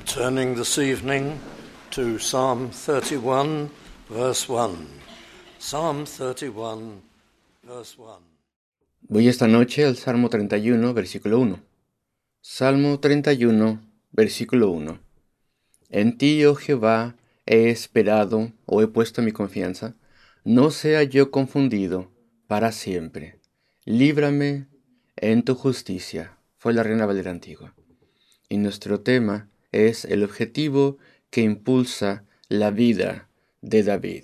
Turning this evening to Psalm 31, verse 1. Psalm 31, verse 1. Voy esta noche al Salmo 31, versículo 1. Salmo 31, versículo 1. En ti, oh Jehová, he esperado o he puesto mi confianza. No sea yo confundido para siempre. Líbrame en tu justicia. Fue la Reina Valera antigua. Y nuestro tema es el objetivo que impulsa la vida de David.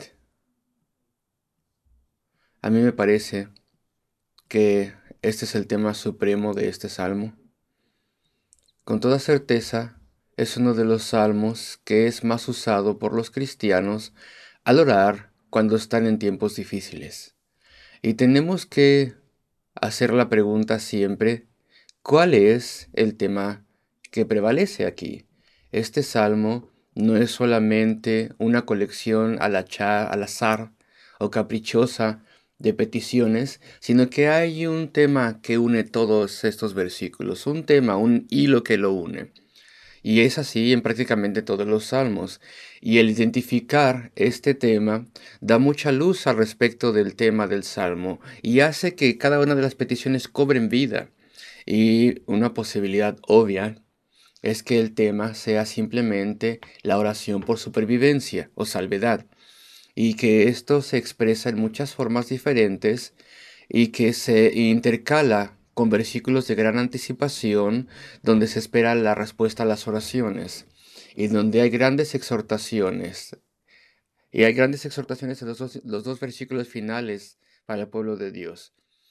A mí me parece que este es el tema supremo de este salmo. Con toda certeza, es uno de los salmos que es más usado por los cristianos al orar cuando están en tiempos difíciles. Y tenemos que hacer la pregunta siempre, ¿cuál es el tema que prevalece aquí? Este salmo no es solamente una colección al azar o caprichosa de peticiones, sino que hay un tema que une todos estos versículos, un tema, un hilo que lo une. Y es así en prácticamente todos los salmos. Y el identificar este tema da mucha luz al respecto del tema del salmo y hace que cada una de las peticiones cobren vida. Y una posibilidad obvia es que el tema sea simplemente la oración por supervivencia o salvedad, y que esto se expresa en muchas formas diferentes y que se intercala con versículos de gran anticipación donde se espera la respuesta a las oraciones y donde hay grandes exhortaciones. Y hay grandes exhortaciones en los dos versículos finales para el pueblo de Dios.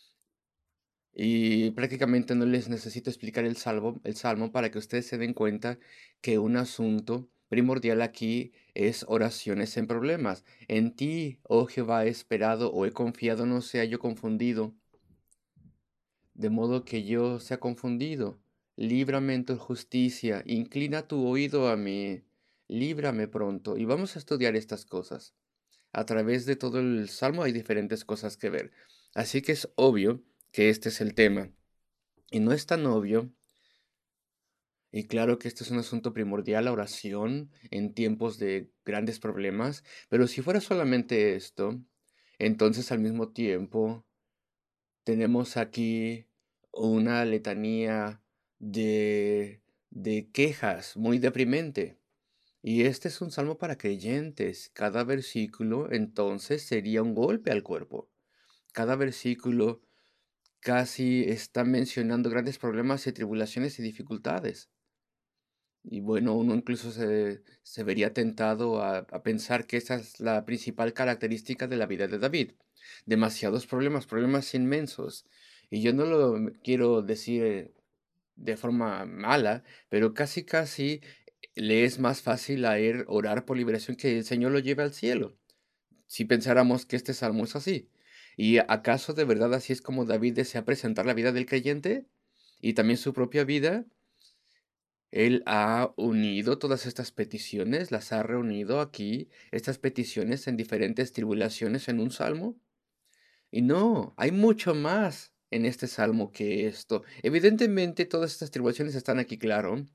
Y prácticamente no les necesito explicar el salmo para que ustedes se den cuenta que un asunto primordial aquí es oraciones en problemas. En ti, oh Jehová, he esperado o he confiado, no sea yo confundido, de modo que yo sea confundido. Líbrame en tu justicia, inclina tu oído a mí, líbrame pronto. Y vamos a estudiar estas cosas. A través de todo el salmo hay diferentes cosas que ver. Así que es obvio que este es el tema. Y no es tan obvio, y claro que este es un asunto primordial, la oración en tiempos de grandes problemas, pero si fuera solamente esto, entonces al mismo tiempo tenemos aquí una letanía de quejas muy deprimente. Y este es un salmo para creyentes. Cada versículo entonces sería un golpe al cuerpo. Cada versículo casi está mencionando grandes problemas y tribulaciones y dificultades. Y bueno, uno incluso se vería tentado a pensar que esa es la principal característica de la vida de David. Demasiados problemas, problemas inmensos. Y yo no lo quiero decir de forma mala, pero casi casi le es más fácil a él orar por liberación que el Señor lo lleve al cielo, si pensáramos que este salmo es así. ¿Y acaso de verdad así es como David desea presentar la vida del creyente y también su propia vida? Él ha unido todas estas peticiones, las ha reunido aquí, estas peticiones en diferentes tribulaciones en un salmo. Y no, hay mucho más en este salmo que esto. Evidentemente todas estas tribulaciones están aquí, claro.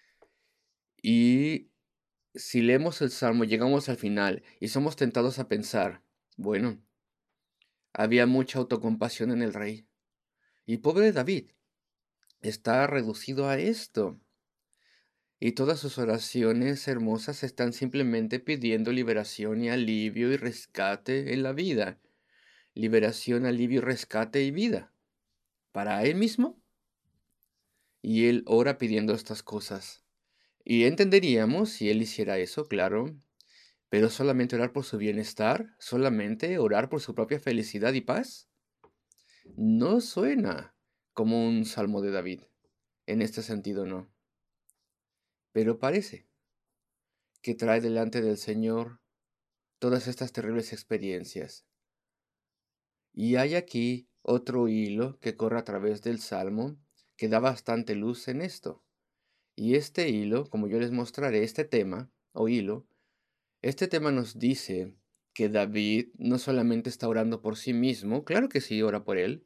Y si leemos el salmo, llegamos al final y somos tentados a pensar, bueno, había mucha autocompasión en el rey. Y pobre David, está reducido a esto. Y todas sus oraciones hermosas están simplemente pidiendo liberación y alivio y rescate en la vida. Liberación, alivio, rescate y vida. Para él mismo. Y él ora pidiendo estas cosas. Y entenderíamos si él hiciera eso, claro. Pero solamente orar por su bienestar, solamente orar por su propia felicidad y paz, no suena como un salmo de David. En este sentido no. Pero parece que trae delante del Señor todas estas terribles experiencias. Y hay aquí otro hilo que corre a través del Salmo que da bastante luz en esto. Y este hilo, como yo les mostraré, este tema o hilo, este tema nos dice que David no solamente está orando por sí mismo, claro que sí ora por él,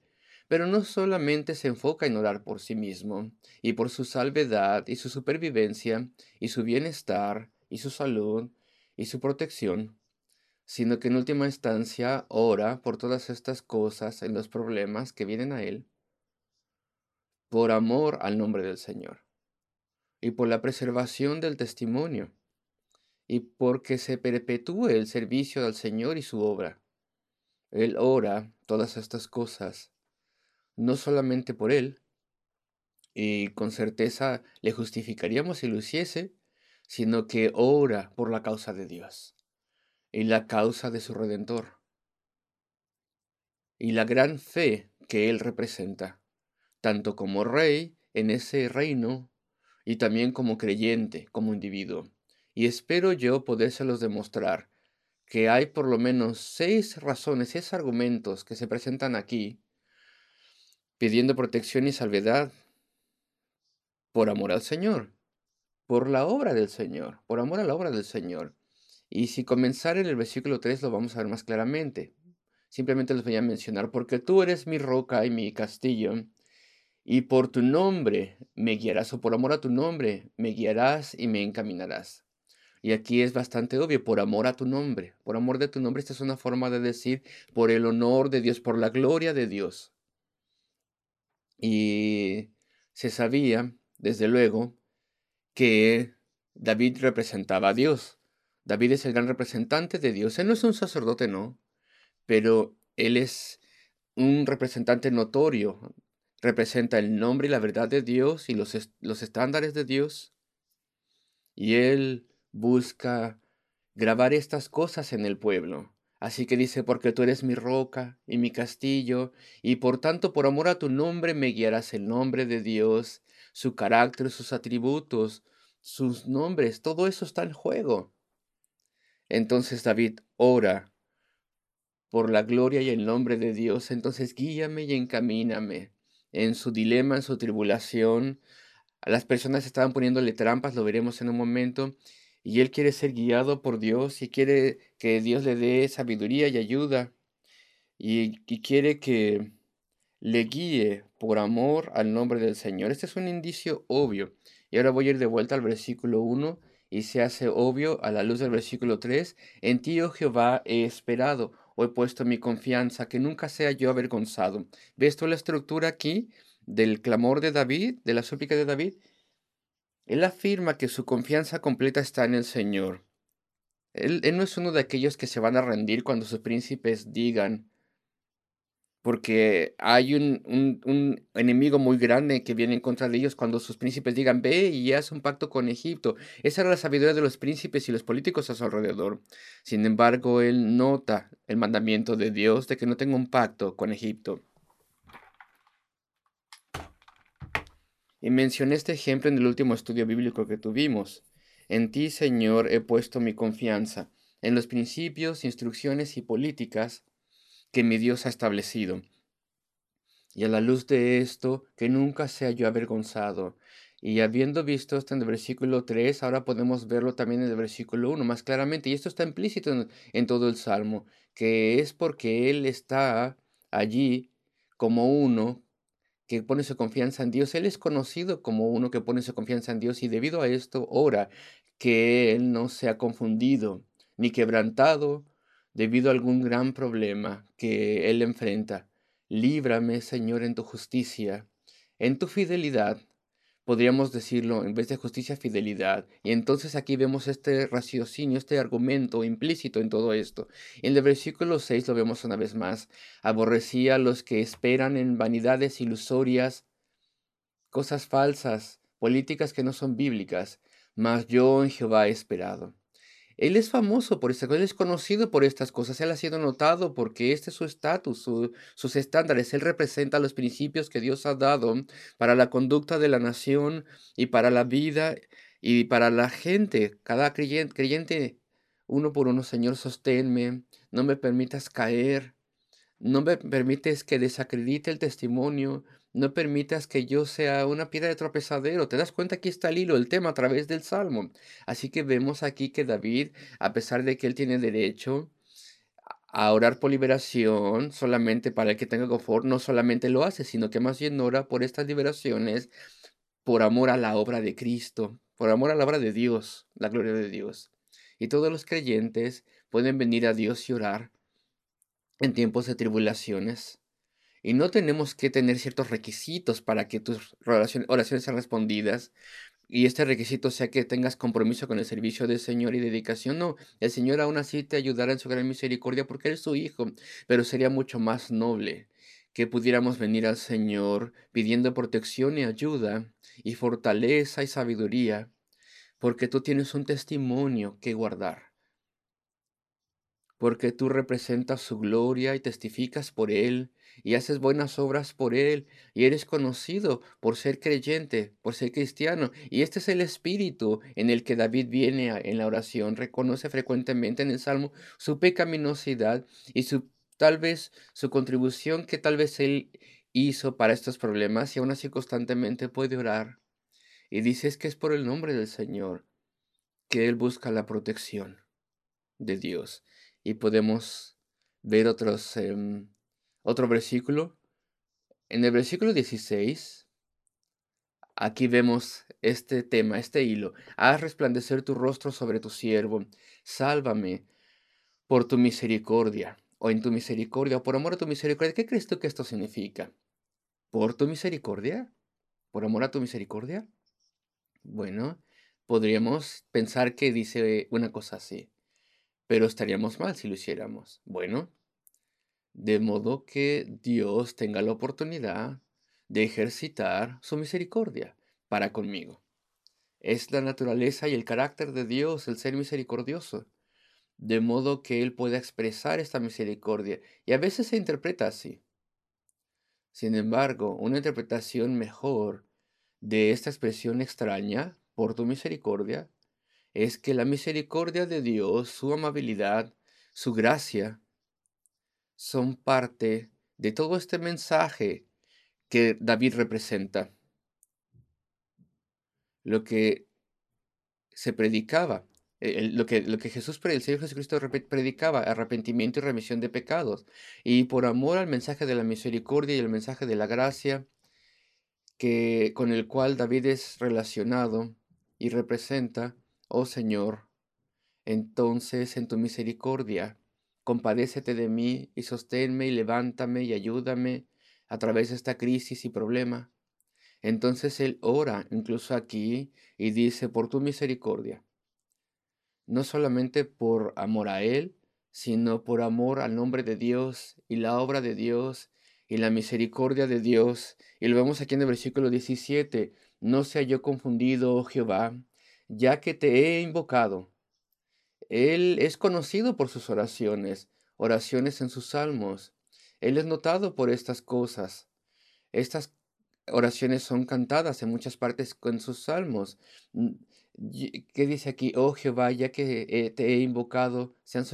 Pero no solamente se enfoca en orar por sí mismo, y por su salvedad, y su supervivencia, y su bienestar, y su salud, y su protección, sino que en última instancia ora por todas estas cosas en los problemas que vienen a él, por amor al nombre del Señor, y por la preservación del testimonio, y porque se perpetúe el servicio al Señor y su obra. Él ora todas estas cosas, no solamente por él, y con certeza le justificaríamos si lo hiciese, sino que ora por la causa de Dios y la causa de su Redentor y la gran fe que él representa, tanto como rey en ese reino y también como creyente, como individuo. Y espero yo podérselos demostrar que hay por lo menos 6 razones, 6 argumentos que se presentan aquí pidiendo protección y salvedad por amor al Señor, por la obra del Señor, por amor a la obra del Señor. Y si comenzar en el versículo 3 lo vamos a ver más claramente. Simplemente les voy a mencionar, porque tú eres mi roca y mi castillo, y por tu nombre me guiarás, o por amor a tu nombre me guiarás y me encaminarás. Y aquí es bastante obvio, por amor a tu nombre, por amor de tu nombre. Esta es una forma de decir por el honor de Dios, por la gloria de Dios. Y se sabía, desde luego, que David representaba a Dios. David es el gran representante de Dios. Él no es un sacerdote, no, pero él es un representante notorio. Representa el nombre y la verdad de Dios y los estándares de Dios. Y él busca grabar estas cosas en el pueblo. Así que dice, porque tú eres mi roca y mi castillo, y por tanto por amor a tu nombre me guiarás. El nombre de Dios, su carácter, sus atributos, sus nombres, todo eso está en juego. Entonces David ora por la gloria y el nombre de Dios. Entonces guíame y encamíname. En su dilema, en su tribulación, a las personas estaban poniéndole trampas, lo veremos en un momento, y él quiere ser guiado por Dios y quiere que Dios le dé sabiduría y ayuda, y quiere que le guíe por amor al nombre del Señor. Este es un indicio obvio. Y ahora voy a ir de vuelta al versículo 1 y se hace obvio a la luz del versículo 3. En ti, oh Jehová, he esperado, o he puesto mi confianza, que nunca sea yo avergonzado. ¿Ves tú la estructura aquí del clamor de David, de la súplica de David? Él afirma que su confianza completa está en el Señor. Él no es uno de aquellos que se van a rendir cuando sus príncipes digan, porque hay un enemigo muy grande que viene en contra de ellos cuando sus príncipes digan, ve y haz un pacto con Egipto. Esa era la sabiduría de los príncipes y los políticos a su alrededor. Sin embargo, él nota el mandamiento de Dios de que no tenga un pacto con Egipto. Y mencioné este ejemplo en el último estudio bíblico que tuvimos. En ti, Señor, he puesto mi confianza, en los principios, instrucciones y políticas que mi Dios ha establecido. Y a la luz de esto, que nunca sea yo avergonzado. Y habiendo visto esto en el versículo 3, ahora podemos verlo también en el versículo 1 más claramente. Y esto está implícito en todo el Salmo, que es porque Él está allí como uno que pone su confianza en Dios. Él es conocido como uno que pone su confianza en Dios y debido a esto ora que Él no sea confundido ni quebrantado debido a algún gran problema que Él enfrenta. Líbrame, Señor, en tu justicia, en tu fidelidad. Podríamos decirlo, en vez de justicia, fidelidad. Y entonces aquí vemos este raciocinio, este argumento implícito en todo esto. En el versículo 6 lo vemos una vez más. Aborrecía a los que esperan en vanidades ilusorias, cosas falsas, políticas que no son bíblicas, mas yo en Jehová he esperado. Él es famoso por estas cosas, él es conocido por estas cosas, él ha sido notado porque este es su estatus, sus estándares, él representa los principios que Dios ha dado para la conducta de la nación y para la vida y para la gente, cada creyente uno por uno. Señor, sosténme, no me permitas caer, no me permites que desacredite el testimonio, no permitas que yo sea una piedra de tropezadero. ¿Te das cuenta? Aquí está el hilo, el tema a través del Salmo. Así que vemos aquí que David, a pesar de que él tiene derecho a orar por liberación solamente para el que tenga confort, no solamente lo hace, sino que más bien ora por estas liberaciones por amor a la obra de Cristo, por amor a la obra de Dios, la gloria de Dios. Y todos los creyentes pueden venir a Dios y orar en tiempos de tribulaciones. Y no tenemos que tener ciertos requisitos para que tus oraciones sean respondidas. Y este requisito sea que tengas compromiso con el servicio del Señor y dedicación. No, el Señor aún así te ayudará en su gran misericordia porque eres su Hijo. Pero sería mucho más noble que pudiéramos venir al Señor pidiendo protección y ayuda y fortaleza y sabiduría, porque tú tienes un testimonio que guardar, porque tú representas su gloria y testificas por Él y haces buenas obras por Él y eres conocido por ser creyente, por ser cristiano. Y este es el espíritu en el que David viene en la oración, reconoce frecuentemente en el Salmo su pecaminosidad y tal vez su contribución que tal vez él hizo para estos problemas y aún así constantemente puede orar. Y dices que es por el nombre del Señor que él busca la protección de Dios. Y podemos ver otro versículo. En el versículo 16, aquí vemos este tema, este hilo. Haz resplandecer tu rostro sobre tu siervo. Sálvame por tu misericordia, o en tu misericordia, o por amor a tu misericordia. ¿Qué crees tú que esto significa? ¿Por tu misericordia? ¿Por amor a tu misericordia? Bueno, podríamos pensar que dice una cosa así, pero estaríamos mal si lo hiciéramos. Bueno, de modo que Dios tenga la oportunidad de ejercitar su misericordia para conmigo. Es la naturaleza y el carácter de Dios el ser misericordioso, de modo que Él pueda expresar esta misericordia, y a veces se interpreta así. Sin embargo, una interpretación mejor de esta expresión extraña, por tu misericordia, es que la misericordia de Dios, su amabilidad, su gracia, son parte de todo este mensaje que David representa, lo que se predicaba, lo que el Señor Jesucristo predicaba, arrepentimiento y remisión de pecados. Y por amor al mensaje de la misericordia y el mensaje de la gracia, con el cual David es relacionado y representa, oh Señor, entonces en tu misericordia, compadécete de mí y sosténme y levántame y ayúdame a través de esta crisis y problema. Entonces él ora incluso aquí y dice, por tu misericordia, no solamente por amor a él, sino por amor al nombre de Dios y la obra de Dios y la misericordia de Dios. Y lo vemos aquí en el versículo 17, no sea yo confundido, oh Jehová, ya que te he invocado. Él es conocido por sus oraciones, oraciones en sus salmos. Él es notado por estas cosas. Estas oraciones son cantadas en muchas partes con sus salmos. ¿Qué dice aquí? Oh Jehová, ya que te he invocado,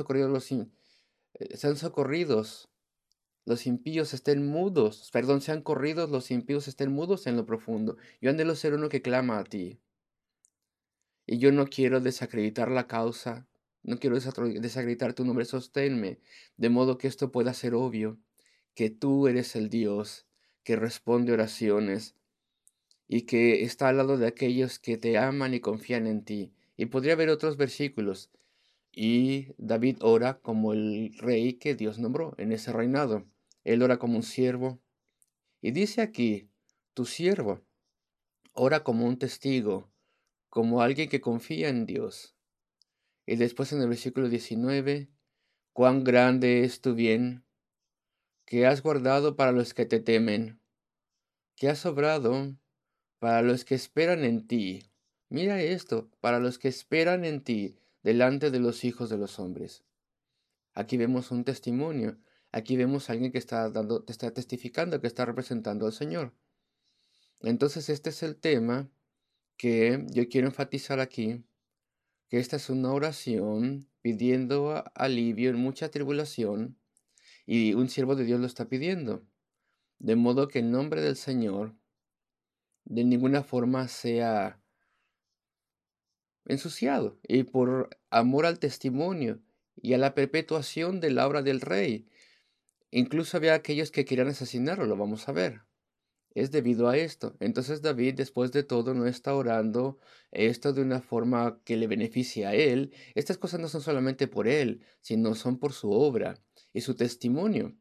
sean socorridos los impíos estén mudos, perdón, sean corridos los impíos estén mudos en lo profundo. Yo anhelo ser uno que clama a ti. Y yo no quiero desacreditar la causa, no quiero desacreditar tu nombre, sosténme, de modo que esto pueda ser obvio, que tú eres el Dios que responde oraciones y que está al lado de aquellos que te aman y confían en ti. Y podría haber otros versículos. Y David ora como el rey que Dios nombró en ese reinado. Él ora como un siervo. Y dice aquí, tu siervo ora como un testigo, como alguien que confía en Dios. Y después en el versículo 19, cuán grande es tu bien, que has guardado para los que te temen, que has obrado para los que esperan en ti. Mira esto, para los que esperan en ti, delante de los hijos de los hombres. Aquí vemos un testimonio, aquí vemos a alguien que te está testificando, que está representando al Señor. Entonces este es el tema que yo quiero enfatizar aquí, que esta es una oración pidiendo alivio en mucha tribulación, y un siervo de Dios lo está pidiendo, de modo que el nombre del Señor de ninguna forma sea ensuciado, y por amor al testimonio y a la perpetuación de la obra del rey. Incluso había aquellos que querían asesinarlo, lo vamos a ver. Es debido a esto. Entonces David, después de todo, no está orando esto de una forma que le beneficie a él. Estas cosas no son solamente por él, sino son por su obra y su testimonio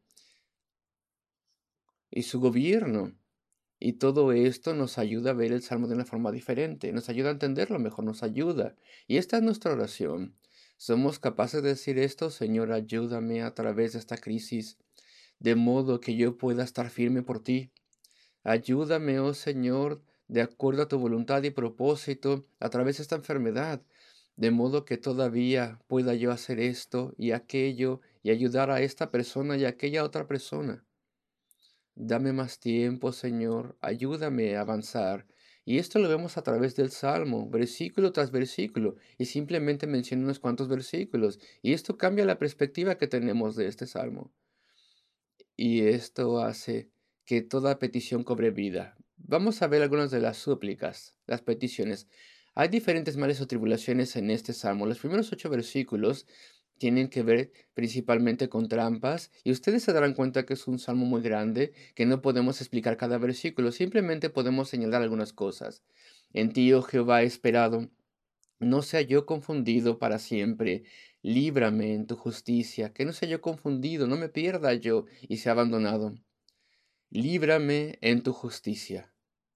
y su gobierno. Y todo esto nos ayuda a ver el Salmo de una forma diferente, nos ayuda a entenderlo mejor, nos ayuda. Y esta es nuestra oración. Somos capaces de decir esto: Señor, ayúdame a través de esta crisis, de modo que yo pueda estar firme por ti. Ayúdame, oh Señor, de acuerdo a tu voluntad y propósito, a través de esta enfermedad, de modo que todavía pueda yo hacer esto y aquello y ayudar a esta persona y a aquella otra persona. Dame más tiempo, Señor, ayúdame a avanzar. Y esto lo vemos a través del Salmo, versículo tras versículo, y simplemente menciono unos cuantos versículos, y esto cambia la perspectiva que tenemos de este Salmo. Y esto hace que toda petición cobre vida. Vamos a ver algunas de las súplicas, las peticiones. Hay diferentes males o tribulaciones en este salmo. Los primeros 8 versículos tienen que ver principalmente con trampas, y ustedes se darán cuenta que es un salmo muy grande, que no podemos explicar cada versículo, simplemente podemos señalar algunas cosas. En ti, oh Jehová, he esperado. No sea yo confundido para siempre. Líbrame en tu justicia, que no sea yo confundido, no me pierda yo y sea abandonado. Líbrame en tu justicia.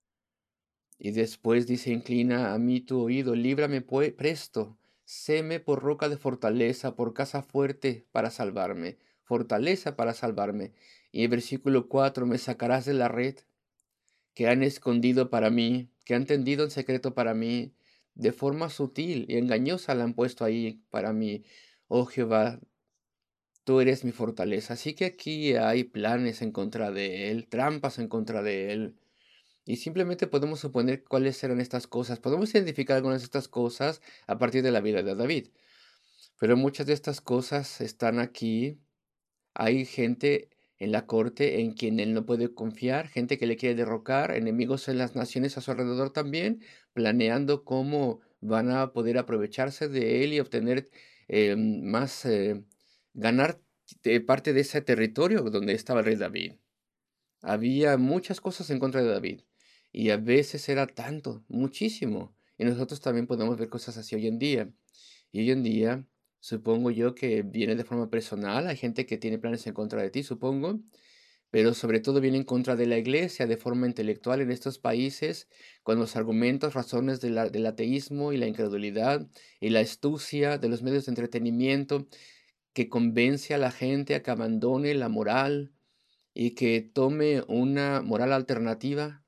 Y después dice: inclina a mí tu oído, líbrame presto. Séme por roca de fortaleza, por casa fuerte para salvarme. Fortaleza para salvarme. Y el versículo 4: me sacarás de la red que han escondido para mí, que han tendido en secreto para mí, de forma sutil y engañosa la han puesto ahí para mí. Oh Jehová, tú eres mi fortaleza. Así que aquí hay planes en contra de él, trampas en contra de él. Y simplemente podemos suponer cuáles eran estas cosas. Podemos identificar algunas de estas cosas a partir de la vida de David. Pero muchas de estas cosas están aquí. Hay gente en la corte en quien él no puede confiar, gente que le quiere derrocar, enemigos en las naciones a su alrededor también, planeando cómo van a poder aprovecharse de él y obtener más, ganar parte de ese territorio donde estaba el rey David. Había muchas cosas en contra de David y a veces era tanto, muchísimo. Y nosotros también podemos ver cosas así hoy en día. Y hoy en día, supongo yo que viene de forma personal, hay gente que tiene planes en contra de ti, supongo, pero sobre todo viene en contra de la iglesia de forma intelectual en estos países, con los argumentos, razones del ateísmo y la incredulidad y la astucia de los medios de entretenimiento que convence a la gente a que abandone la moral y que tome una moral alternativa.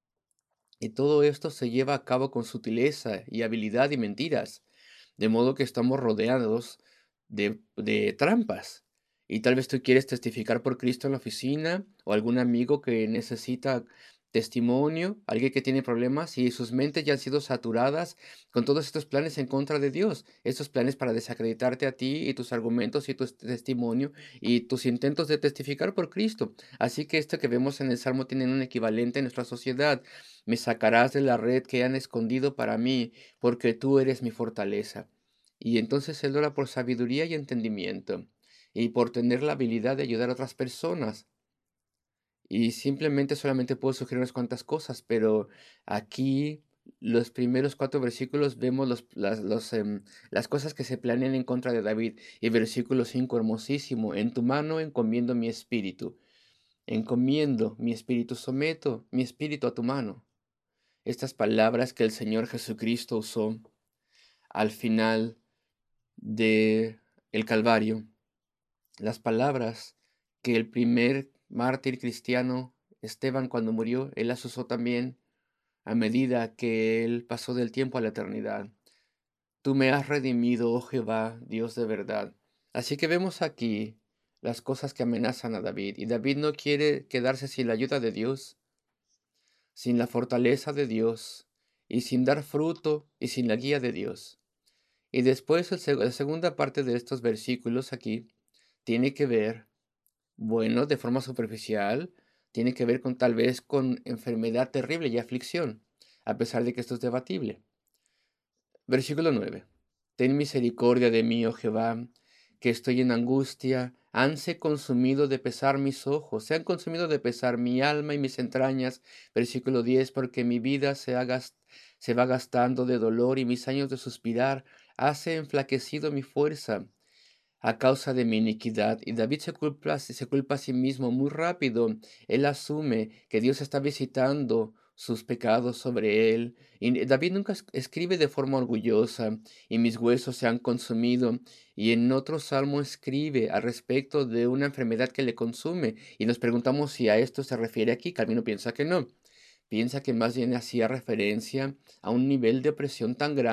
Y todo esto se lleva a cabo con sutileza y habilidad y mentiras, de modo que estamos rodeados de trampas. Y tal vez tú quieres testificar por Cristo en la oficina, o algún amigo que necesita testimonio, alguien que tiene problemas y sus mentes ya han sido saturadas con todos estos planes en contra de Dios, estos planes para desacreditarte a ti y tus argumentos y tu testimonio y tus intentos de testificar por Cristo. Así que esto que vemos en el Salmo tiene un equivalente en nuestra sociedad. Me sacarás de la red que han escondido para mí, porque tú eres mi fortaleza. Y entonces él ora por sabiduría y entendimiento, y por tener la habilidad de ayudar a otras personas. Y simplemente solamente puedo sugerir unas cuantas cosas, pero aquí los primeros 4 versículos vemos las cosas que se planean en contra de David. Y versículo 5, hermosísimo: en tu mano encomiendo mi espíritu. Encomiendo mi espíritu, someto mi espíritu a tu mano. Estas palabras que el Señor Jesucristo usó al final de el Calvario, las palabras que el primer mártir cristiano, Esteban, cuando murió, él las usó también a medida que él pasó del tiempo a la eternidad. Tú me has redimido, oh Jehová, Dios de verdad. Así que vemos aquí las cosas que amenazan a David, y David no quiere quedarse sin la ayuda de Dios, sin la fortaleza de Dios, y sin dar fruto, y sin la guía de Dios. Y después la segunda parte de estos versículos aquí tiene que ver, bueno, de forma superficial, tiene que ver con tal vez con enfermedad terrible y aflicción, a pesar de que esto es debatible. Versículo 9. Ten misericordia de mí, oh Jehová, que estoy en angustia, hanse consumido de pesar mis ojos, se han consumido de pesar mi alma y mis entrañas. Versículo 10, porque mi vida se va gastando de dolor y mis años de suspirar hace enflaquecido mi fuerza a causa de mi iniquidad. Y David se culpa a sí mismo muy rápido. Él asume que Dios está visitando sus pecados sobre él. Y David nunca escribe de forma orgullosa, y mis huesos se han consumido. Y en otro salmo escribe al respecto de una enfermedad que le consume. Y nos preguntamos si a esto se refiere aquí. Calvino piensa que no. Piensa que más bien hacía referencia a un nivel de opresión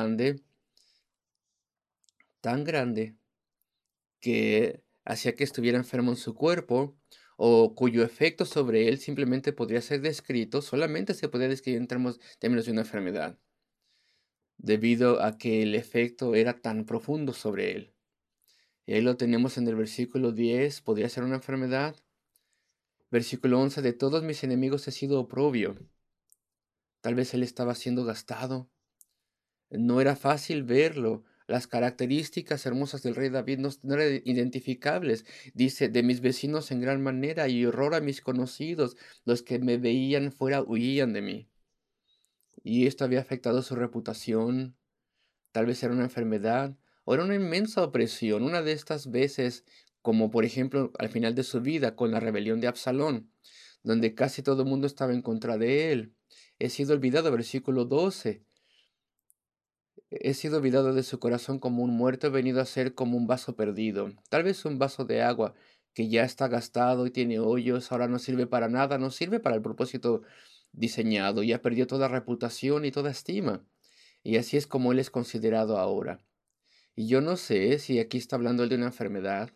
tan grande, que hacía que estuviera enfermo en su cuerpo, o cuyo efecto sobre él simplemente podría ser descrito, solamente se podía describir en términos de una enfermedad, debido a que el efecto era tan profundo sobre él. Y ahí lo tenemos en el versículo 10, podría ser una enfermedad. Versículo 11, de todos mis enemigos he sido oprobio. Tal vez él estaba siendo gastado. No era fácil verlo. Las características hermosas del rey David no eran identificables. Dice, de mis vecinos en gran manera y horror a mis conocidos, los que me veían fuera huían de mí. Y esto había afectado su reputación. Tal vez era una enfermedad o era una inmensa opresión. Una de estas veces, como por ejemplo al final de su vida con la rebelión de Absalón, donde casi todo el mundo estaba en contra de él. He sido olvidado, versículo 12. He sido olvidado de su corazón como un muerto, he venido a ser como un vaso perdido. Tal vez un vaso de agua que ya está gastado y tiene hoyos, ahora no sirve para nada, no sirve para el propósito diseñado, ya perdió toda reputación y toda estima. Y así es como él es considerado ahora. Y yo no sé si aquí está hablando él de una enfermedad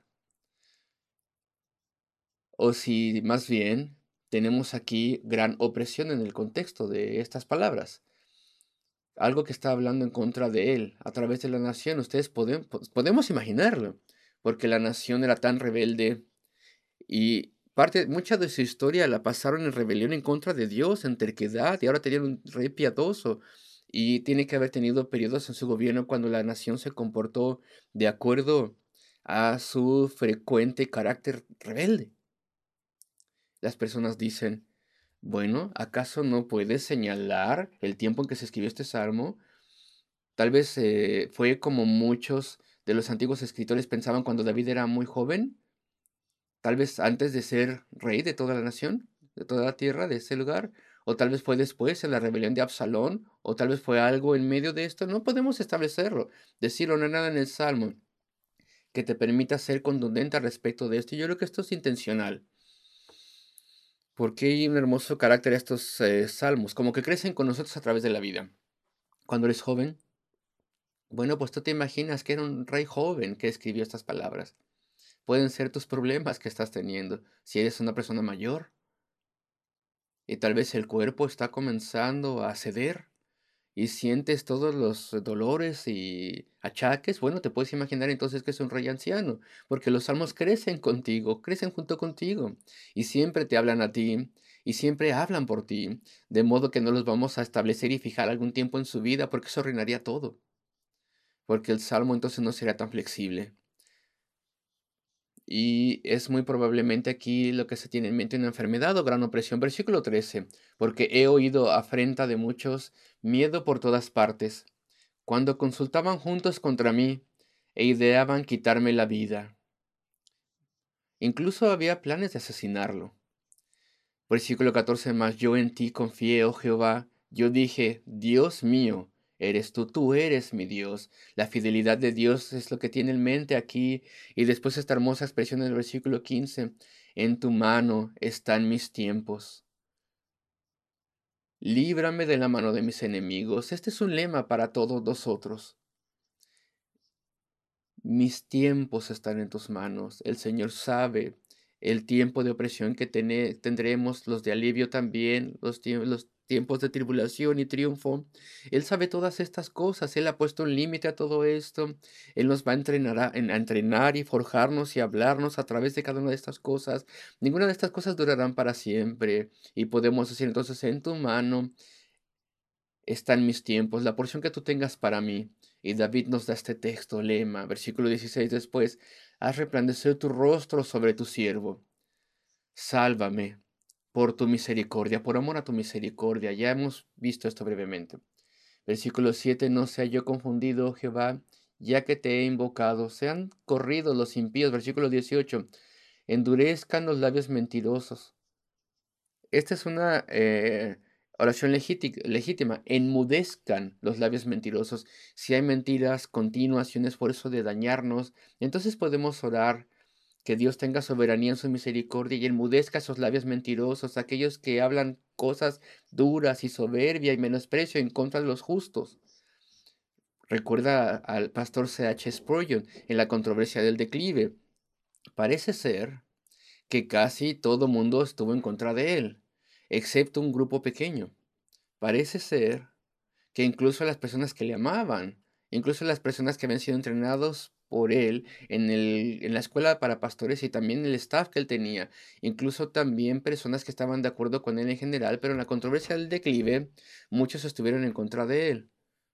o si más bien tenemos aquí gran opresión en el contexto de estas palabras. Algo que está hablando en contra de él a través de la nación. Ustedes podemos imaginarlo, porque la nación era tan rebelde y mucha de su historia la pasaron en rebelión en contra de Dios, en terquedad, y ahora tenían un rey piadoso. Y tiene que haber tenido periodos en su gobierno cuando la nación se comportó de acuerdo a su frecuente carácter rebelde. Las personas dicen, bueno, ¿acaso no puedes señalar el tiempo en que se escribió este salmo? Tal vez fue como muchos de los antiguos escritores pensaban cuando David era muy joven, tal vez antes de ser rey de toda la nación, de toda la tierra, de ese lugar, o tal vez fue después en la rebelión de Absalón, o tal vez fue algo en medio de esto. No podemos establecerlo, decirlo, no hay nada en el Salmo que te permita ser contundente al respecto de esto. Y yo creo que esto es intencional, porque hay un hermoso carácter a estos salmos, como que crecen con nosotros a través de la vida. Cuando eres joven, bueno, pues tú te imaginas que era un rey joven que escribió estas palabras. Pueden ser tus problemas que estás teniendo si eres una persona mayor y tal vez el cuerpo está comenzando a ceder y sientes todos los dolores y achaques. Bueno, te puedes imaginar entonces que es un rey anciano, porque los salmos crecen contigo, crecen junto contigo y siempre te hablan a ti y siempre hablan por ti, de modo que no los vamos a establecer y fijar algún tiempo en su vida porque eso arruinaría todo, porque el salmo entonces no sería tan flexible. Y es muy probablemente aquí lo que se tiene en mente una enfermedad o gran opresión. Versículo 13. Porque he oído afrenta de muchos, miedo por todas partes, cuando consultaban juntos contra mí e ideaban quitarme la vida. Incluso había planes de asesinarlo. Versículo 14 más, yo en ti confié, oh Jehová. Yo dije, Dios mío, eres tú eres mi Dios. La fidelidad de Dios es lo que tiene en mente aquí. Y después esta hermosa expresión en el versículo 15, en tu mano están mis tiempos. Líbrame de la mano de mis enemigos. Este es un lema para todos nosotros. Mis tiempos están en tus manos. El Señor sabe el tiempo de opresión que tendremos, los de alivio también, los tiempos de tribulación y triunfo. Él sabe todas estas cosas. Él ha puesto un límite a todo esto. Él nos va a entrenar y forjarnos y hablarnos a través de cada una de estas cosas. Ninguna de estas cosas durarán para siempre. Y podemos decir entonces, en tu mano están mis tiempos, la porción que tú tengas para mí. Y David nos da este texto, lema, versículo 16 después, haz resplandecer tu rostro sobre tu siervo. Sálvame por tu misericordia, por amor a tu misericordia. Ya hemos visto esto brevemente. Versículo 7, no sea yo confundido, oh Jehová, ya que te he invocado. Sean corridos los impíos. Versículo 18, endurezcan los labios mentirosos. Esta es una oración legítima. Enmudezcan los labios mentirosos. Si hay mentiras continuas y un esfuerzo de dañarnos, entonces podemos orar que Dios tenga soberanía en su misericordia y enmudezca esos labios mentirosos, aquellos que hablan cosas duras y soberbia y menosprecio en contra de los justos. Recuerda al pastor C.H. Spurgeon en la controversia del declive. Parece ser que casi todo mundo estuvo en contra de él, excepto un grupo pequeño. Parece ser que incluso las personas que le amaban, incluso las personas que habían sido entrenados por él en la escuela para pastores y también el staff que él tenía, incluso también personas que estaban de acuerdo con él en general, pero en la controversia del declive, muchos estuvieron en contra de él.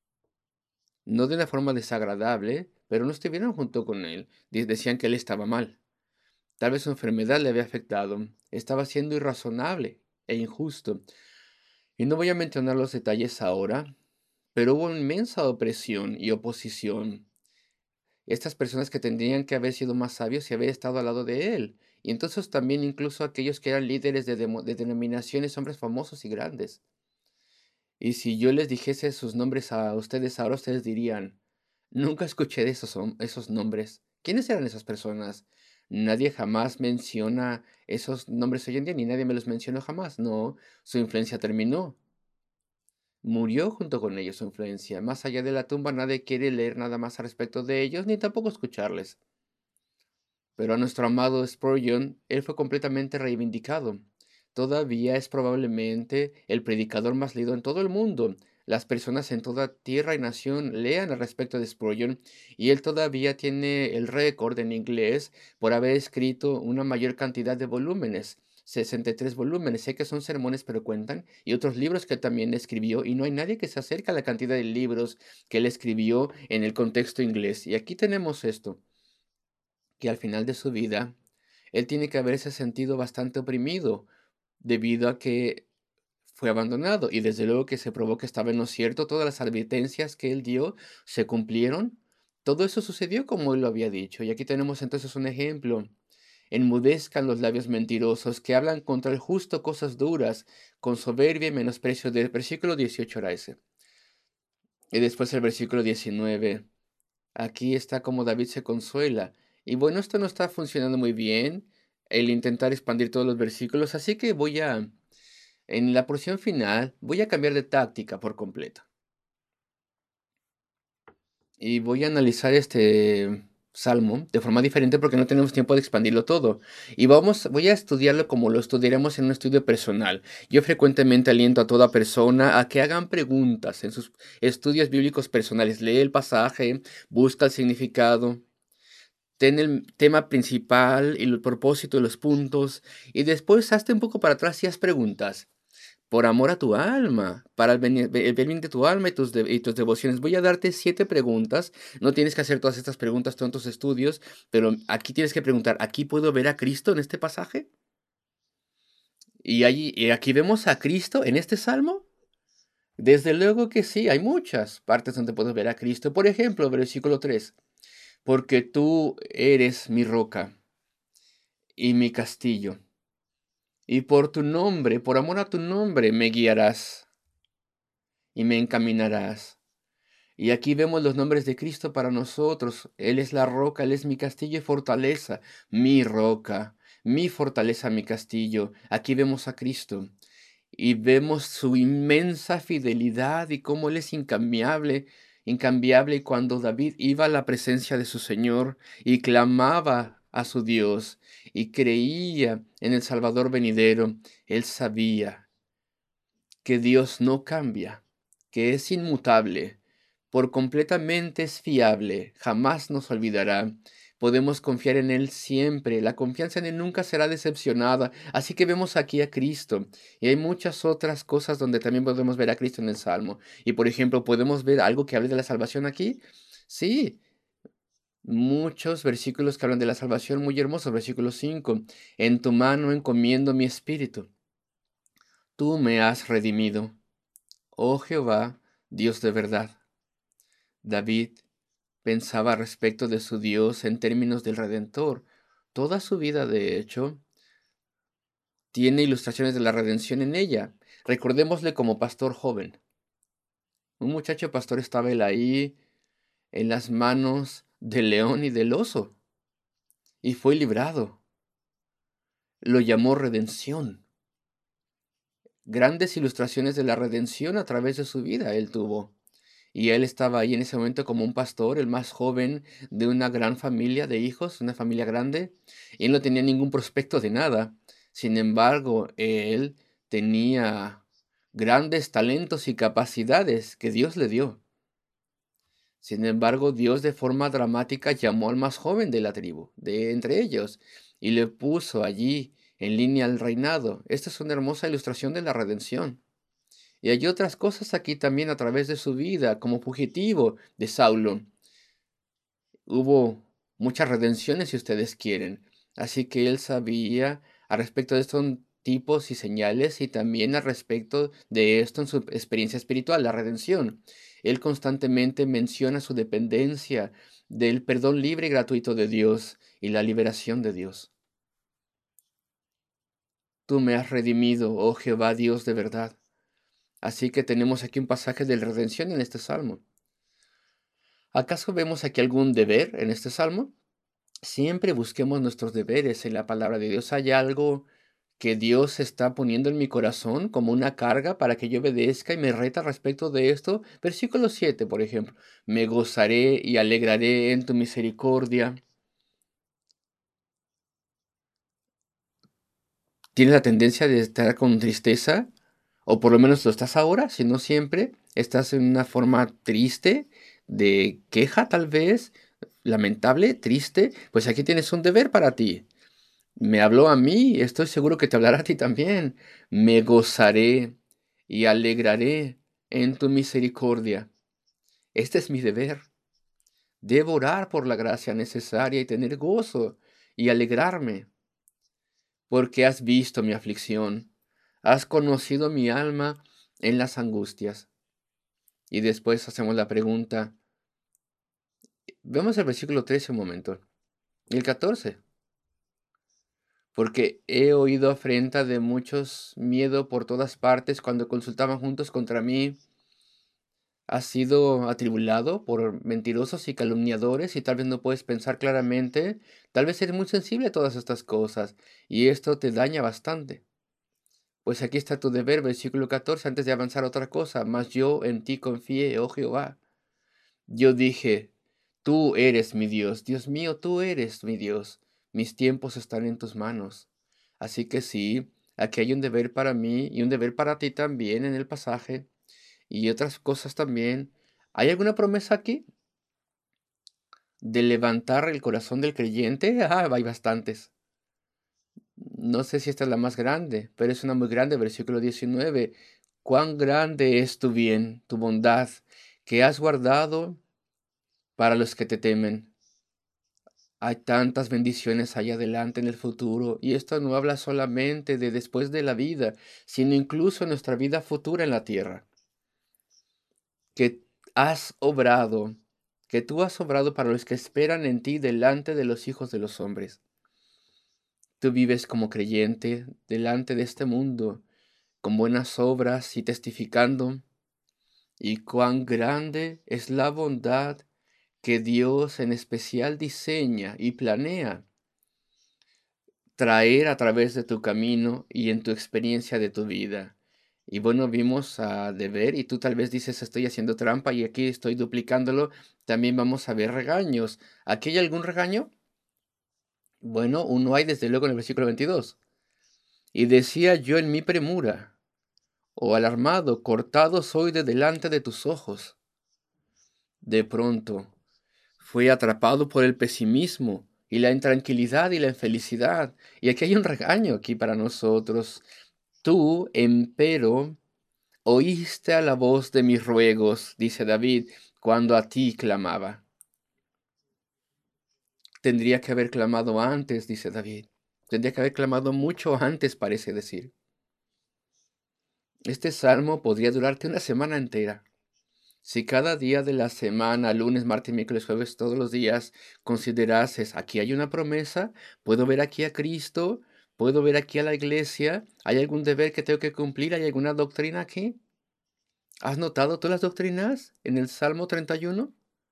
No de una forma desagradable, pero no estuvieron junto con él. Decían que él estaba mal. Tal vez su enfermedad le había afectado. Estaba siendo irrazonable e injusto. Y no voy a mencionar los detalles ahora, pero hubo inmensa opresión y oposición. Estas personas que tendrían que haber sido más sabios y haber estado al lado de él. Y entonces también incluso aquellos que eran líderes de denominaciones, hombres famosos y grandes. Y si yo les dijese sus nombres a ustedes ahora, ustedes dirían, nunca escuché de esos nombres. ¿Quiénes eran esas personas? Nadie jamás menciona esos nombres hoy en día, ni nadie me los mencionó jamás. No, su influencia terminó. Murió junto con ellos su influencia. Más allá de la tumba, nadie quiere leer nada más al respecto de ellos, ni tampoco escucharles. Pero a nuestro amado Spurgeon, él fue completamente reivindicado. Todavía es probablemente el predicador más leído en todo el mundo. Las personas en toda tierra y nación lean al respecto de Spurgeon y él todavía tiene el récord en inglés por haber escrito una mayor cantidad de volúmenes. 63 volúmenes, sé que son sermones pero cuentan, y otros libros que también escribió, y no hay nadie que se acerque a la cantidad de libros que él escribió en el contexto inglés. Y aquí tenemos esto, que al final de su vida, él tiene que haberse sentido bastante oprimido debido a que fue abandonado y desde luego que se probó que estaba en lo cierto, todas las advertencias que él dio se cumplieron, todo eso sucedió como él lo había dicho. Y aquí tenemos entonces un ejemplo. Enmudezcan los labios mentirosos que hablan contra el justo cosas duras, con soberbia y menosprecio. Del versículo 18 era ese. Y después el versículo 19. Aquí está como David se consuela. Y bueno, esto no está funcionando muy bien, el intentar expandir todos los versículos, así que en la porción final, voy a cambiar de táctica por completo. Y voy a analizar este salmo de forma diferente porque no tenemos tiempo de expandirlo todo. Y voy a estudiarlo como lo estudiaremos en un estudio personal. Yo frecuentemente aliento a toda persona a que hagan preguntas en sus estudios bíblicos personales. Lee el pasaje, busca el significado. Ten el tema principal y el propósito de los puntos y después hazte un poco para atrás y haz preguntas. Por amor a tu alma, para el bien de tu alma y tus devociones. Voy a darte 7 preguntas. No tienes que hacer todas estas preguntas tú en tus estudios, pero aquí tienes que preguntar, ¿aquí puedo ver a Cristo en este pasaje? Y aquí vemos a Cristo en este salmo. Desde luego que sí, hay muchas partes donde puedo ver a Cristo. Por ejemplo, versículo 3. Porque tú eres mi roca y mi castillo. Y por tu nombre, por amor a tu nombre, me guiarás y me encaminarás. Y aquí vemos los nombres de Cristo para nosotros. Él es la roca, Él es mi castillo y fortaleza, mi roca, mi fortaleza, mi castillo. Aquí vemos a Cristo y vemos su inmensa fidelidad y cómo Él es incambiable, incambiable. Y cuando David iba a la presencia de su Señor y clamaba a su Dios y creía en el Salvador venidero, Él sabía que Dios no cambia, que es inmutable, por completamente es fiable, jamás nos olvidará, Podemos confiar en Él siempre. La confianza en Él nunca será decepcionada. Así que vemos aquí a Cristo. Y hay muchas otras cosas donde también podemos ver a Cristo en el Salmo. Y por ejemplo, ¿podemos ver algo que hable de la salvación aquí? Sí, muchos versículos que hablan de la salvación muy hermosos. Versículo 5. En tu mano encomiendo mi espíritu. Tú me has redimido. Oh Jehová, Dios de verdad. David pensaba respecto de su Dios en términos del Redentor. Toda su vida, de hecho, tiene ilustraciones de la redención en ella. Recordémosle como pastor joven. Un muchacho pastor estaba él ahí en las manos del león y del oso y fue librado. Lo llamó redención. Grandes ilustraciones de la redención a través de su vida él tuvo. Y él estaba ahí en ese momento como un pastor, el más joven de una gran familia de hijos, una familia grande, y él no tenía ningún prospecto de nada. Sin embargo, él tenía grandes talentos y capacidades que Dios le dio. Sin embargo, Dios de forma dramática llamó al más joven de la tribu, de entre ellos, y le puso allí en línea al reinado. Esta es una hermosa ilustración de la redención. Y hay otras cosas aquí también a través de su vida, como fugitivo de Saulo. Hubo muchas redenciones, si ustedes quieren. Así que él sabía al respecto de estos tipos y señales y también al respecto de esto en su experiencia espiritual, la redención. Él constantemente menciona su dependencia del perdón libre y gratuito de Dios y la liberación de Dios. Tú me has redimido, oh Jehová, Dios de verdad. Así que tenemos aquí un pasaje de redención en este salmo. ¿Acaso vemos aquí algún deber en este salmo? Siempre busquemos nuestros deberes en la palabra de Dios. ¿Hay algo que Dios está poniendo en mi corazón como una carga para que yo obedezca y me reta respecto de esto? Versículo 7, por ejemplo. Me gozaré y alegraré en tu misericordia. ¿Tienes la tendencia de estar con tristeza? O por lo menos lo estás ahora, si no siempre. Estás en una forma triste, de queja tal vez, lamentable, triste. Pues aquí tienes un deber para ti. Me habló a mí, estoy seguro que te hablará a ti también. Me gozaré y alegraré en tu misericordia. Este es mi deber. Debo orar por la gracia necesaria y tener gozo y alegrarme, porque has visto mi aflicción, has conocido mi alma en las angustias. Y después hacemos la pregunta. Vemos el versículo 13 un momento. Y el 14. Porque he oído afrenta de muchos, miedo por todas partes cuando consultaban juntos contra mí. Has sido atribulado por mentirosos y calumniadores y tal vez no puedes pensar claramente. Tal vez eres muy sensible a todas estas cosas y esto te daña bastante. Pues aquí está tu deber, versículo 14, antes de avanzar a otra cosa. Mas yo en ti confié, oh Jehová. Yo dije, tú eres mi Dios. Dios mío, tú eres mi Dios. Mis tiempos están en tus manos. Así que sí, aquí hay un deber para mí y un deber para ti también en el pasaje y otras cosas también. ¿Hay alguna promesa aquí de levantar el corazón del creyente? Ah, hay bastantes. No sé si esta es la más grande, pero es una muy grande, versículo 19. Cuán grande es tu bien, tu bondad, que has guardado para los que te temen. Hay tantas bendiciones allá adelante en el futuro, y esto no habla solamente de después de la vida, sino incluso en nuestra vida futura en la tierra. Que has obrado, que tú has obrado para los que esperan en ti delante de los hijos de los hombres. Tú vives como creyente delante de este mundo, con buenas obras y testificando, y cuán grande es la bondad que Dios en especial diseña y planea traer a través de tu camino y en tu experiencia de tu vida. Y bueno, vimos a deber y tú tal vez dices estoy haciendo trampa y aquí estoy duplicándolo. También vamos a ver regaños. ¿Aquí hay algún regaño? Bueno, uno hay desde luego en el versículo 22. Y decía yo en mi premura, oh alarmado, cortado soy de delante de tus ojos. De pronto fui atrapado por el pesimismo y la intranquilidad y la infelicidad. Y aquí hay un regaño aquí para nosotros. Tú, empero, oíste a la voz de mis ruegos, dice David, cuando a ti clamaba. Tendría que haber clamado antes, dice David. Tendría que haber clamado mucho antes, parece decir. Este salmo podría durarte una semana entera. Si cada día de la semana, lunes, martes, miércoles, jueves, todos los días, considerases, aquí hay una promesa, puedo ver aquí a Cristo, puedo ver aquí a la iglesia, ¿hay algún deber que tengo que cumplir? ¿Hay alguna doctrina aquí? ¿Has notado todas las doctrinas en el Salmo 31?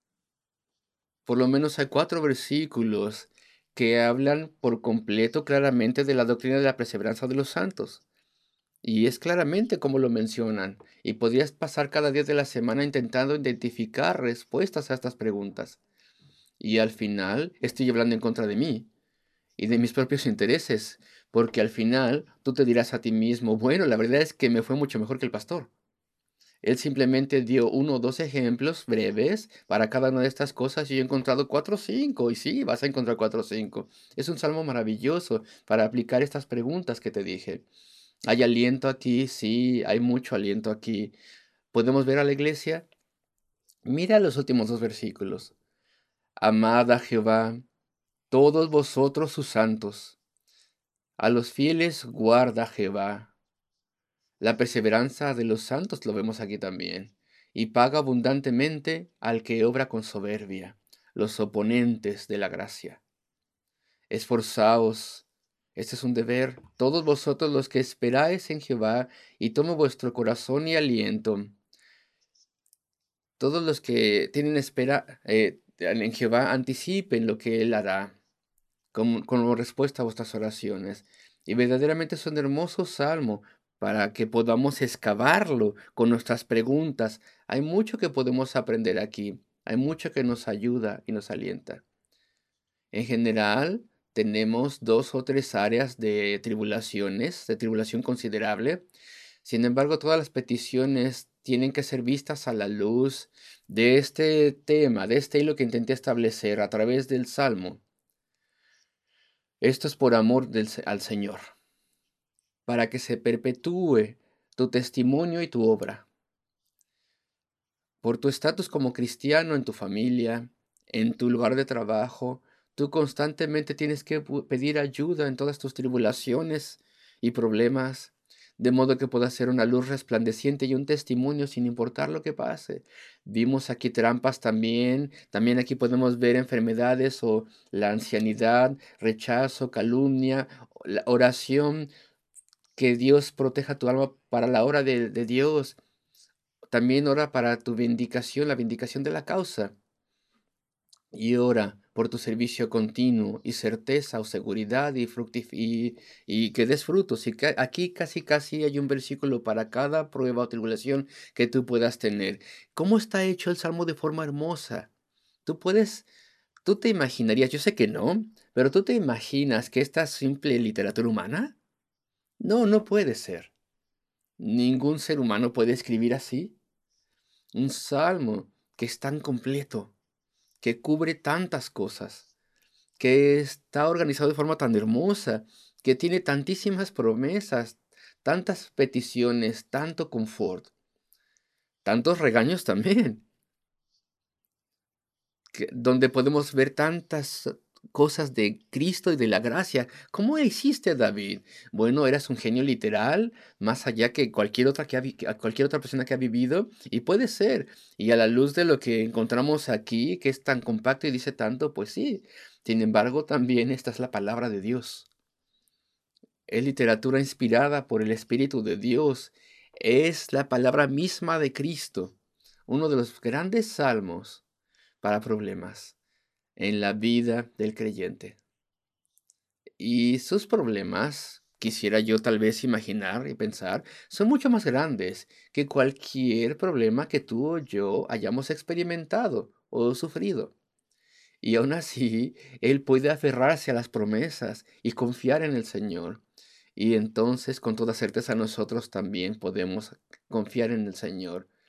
Por lo menos hay 4 versículos que hablan por completo claramente de la doctrina de la perseverancia de los santos. Y es claramente como lo mencionan. Y podrías pasar cada día de la semana intentando identificar respuestas a estas preguntas. Y al final estoy hablando en contra de mí y de mis propios intereses. Porque al final tú te dirás a ti mismo, bueno, la verdad es que me fue mucho mejor que el pastor. Él simplemente dio 1 o 2 ejemplos breves para cada una de estas cosas y yo he encontrado 4 o 5. Y sí, vas a encontrar 4 o 5. Es un salmo maravilloso para aplicar estas preguntas que te dije. ¿Hay aliento aquí? Sí, hay mucho aliento aquí. ¿Podemos ver a la iglesia? Mira los últimos 2 versículos. Amad a Jehová, todos vosotros sus santos. A los fieles guarda Jehová. La perseverancia de los santos lo vemos aquí también. Y paga abundantemente al que obra con soberbia, los oponentes de la gracia. Esforzaos, este es un deber, todos vosotros los que esperáis en Jehová, y tome vuestro corazón y aliento. Todos los que tienen espera en Jehová, anticipen lo que Él hará como respuesta a vuestras oraciones. Y verdaderamente es un hermoso salmo para que podamos excavarlo con nuestras preguntas. Hay mucho que podemos aprender aquí. Hay mucho que nos ayuda y nos alienta. En general, tenemos 2 o 3 áreas de tribulación considerable. Sin embargo, todas las peticiones tienen que ser vistas a la luz de este tema, de este hilo que intenté establecer a través del Salmo. Esto es por amor al Señor, para que se perpetúe tu testimonio y tu obra. Por tu estatus como cristiano en tu familia, en tu lugar de trabajo, tú constantemente tienes que pedir ayuda en todas tus tribulaciones y problemas, de modo que puedas ser una luz resplandeciente y un testimonio sin importar lo que pase. Vimos aquí trampas también aquí podemos ver enfermedades o la ancianidad, rechazo, calumnia, la oración, que Dios proteja tu alma para la hora de Dios. También ora para tu vindicación, la vindicación de la causa. Y ora por tu servicio continuo y certeza o seguridad y que des frutos. Y aquí casi hay un versículo para cada prueba o tribulación que tú puedas tener. ¿Cómo está hecho el Salmo de forma hermosa? Tú puedes, tú te imaginarías, yo sé que no, pero tú te imaginas que esta simple literatura humana. No, no puede ser. Ningún ser humano puede escribir así. Un salmo que es tan completo, que cubre tantas cosas, que está organizado de forma tan hermosa, que tiene tantísimas promesas, tantas peticiones, tanto confort, tantos regaños también, donde podemos ver tantas cosas de Cristo y de la gracia. ¿Cómo hiciste, David? Bueno, eras un genio literal, más allá que cualquier otra cualquier otra persona que ha vivido, y puede ser. Y a la luz de lo que encontramos aquí, que es tan compacto y dice tanto, pues sí. Sin embargo, también esta es la palabra de Dios. Es literatura inspirada por el Espíritu de Dios. Es la palabra misma de Cristo. Uno de los grandes salmos para problemas en la vida del creyente. Y sus problemas, quisiera yo tal vez imaginar y pensar, son mucho más grandes que cualquier problema que tú o yo hayamos experimentado o sufrido. Y aún así, Él puede aferrarse a las promesas y confiar en el Señor. Y entonces, con toda certeza, nosotros también podemos confiar en el Señor